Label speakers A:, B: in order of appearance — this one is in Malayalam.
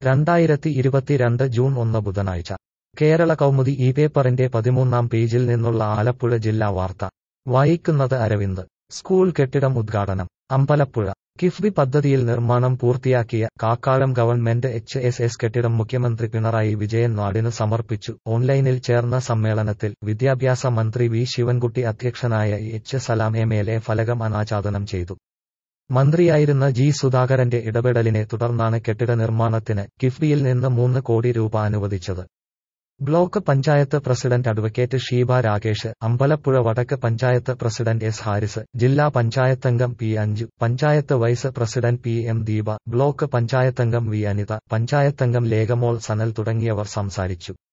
A: 2022 ജൂൺ 1 ബുധനാഴ്ച കേരള കൗമുദി ഈ പേപ്പറിന്റെ 13-ാം പേജിൽ നിന്നുള്ള ആലപ്പുഴ ജില്ലാ വാർത്ത വായിക്കുന്നത് അരവിന്ദ്. സ്കൂൾ കെട്ടിടം ഉദ്ഘാടനം അമ്പലപ്പുഴ. കിഫ്ബി പദ്ധതിയിൽ നിർമ്മാണം പൂർത്തിയാക്കിയ കാക്കാഴം ഗവൺമെന്റ് HSS കെട്ടിടം മുഖ്യമന്ത്രി പിണറായി വിജയൻ നാടിന് സമർപ്പിച്ചു. ഓൺലൈനിൽ ചേർന്ന സമ്മേളനത്തിൽ വിദ്യാഭ്യാസ മന്ത്രി വി ശിവൻകുട്ടി അധ്യക്ഷനായ എച്ച് സലാം MLA ഫലകം അനാച്ഛാദനം ചെയ്തു. മന്ത്രിയായിരുന്ന ജി സുധാകരന്റെ ഇടപെടലിനെ തുടർന്നാണ് കെട്ടിട നിർമ്മാണത്തിന് കിഫ്ബിയിൽ നിന്ന് 3 കോടി രൂപ അനുവദിച്ചത്. Block panchayat president advocate Sheeba Rakesh, Ambalappuzha വടക്ക് പഞ്ചായത്ത് പ്രസിഡന്റ് S ഹാരിസ്, ജില്ലാ പഞ്ചായത്തംഗം P Anju, panchayat vice president PM Deepa, block പഞ്ചായത്തംഗം V അനിത, പഞ്ചായത്തംഗം ലേഖമോൾ സനൽ തുടങ്ങിയവർ സംസാരിച്ചു.